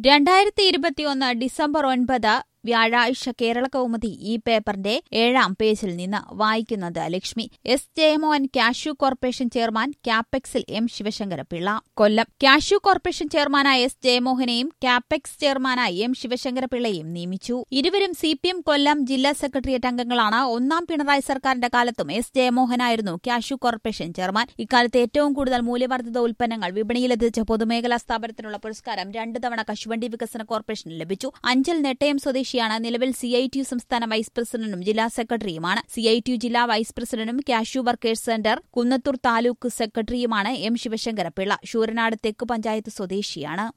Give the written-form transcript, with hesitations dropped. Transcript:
2021 December 9 വ്യാഴാഴ്ച കേരളകൗമുദി ഈ പേപ്പറിന്റെ 7-ാം പേജിൽ നിന്ന് വായിക്കുന്നത് Lakshmi. S Jayamohan cashew corporation chairman, കാപ്പെക്സിൽ M Sivasankarapillai. Kollam. Cashew corporation ചെയർമാനായ എസ് ജയമോഹനെയും കാപ്പെക്സ് ചെയർമാനായി എം ശിവശങ്കരപിള്ളയെയും നിയമിച്ചു. ഇരുവരും CPM കൊല്ലം ജില്ലാ സെക്രട്ടേറിയറ്റ് അംഗങ്ങളാണ്. ഒന്നാം പിണറായി സർക്കാരിന്റെ കാലത്തും എസ് ജയമോഹനായിരുന്നു കാഷ്യൂ കോർപ്പറേഷൻ ചെയർമാൻ. ഇക്കാലത്ത് ഏറ്റവും കൂടുതൽ മൂല്യവർദ്ധിത ഉൽപ്പന്നങ്ങൾ വിപണിയിലെത്തിച്ച പൊതുമേഖലാ സ്ഥാപനത്തിനുള്ള പുരസ്കാരം 2 തവണ കശുവണ്ടി വികസന കോർപ്പറേഷന് ലഭിച്ചു. അഞ്ചൽ നെട്ടയം സ്വദേശി നിലവിൽ CITU സംസ്ഥാന വൈസ് പ്രസിഡന്റും ജില്ലാ സെക്രട്ടറിയുമാണ്. CITU ജില്ലാ വൈസ് പ്രസിഡന്റും cashew workers centre Kunnathur taluk സെക്രട്ടറിയുമാണ് എം ശിവശങ്കരപിള്ള. ശൂരനാട് തെക്ക് പഞ്ചായത്ത് സ്വദേശിയാണ്.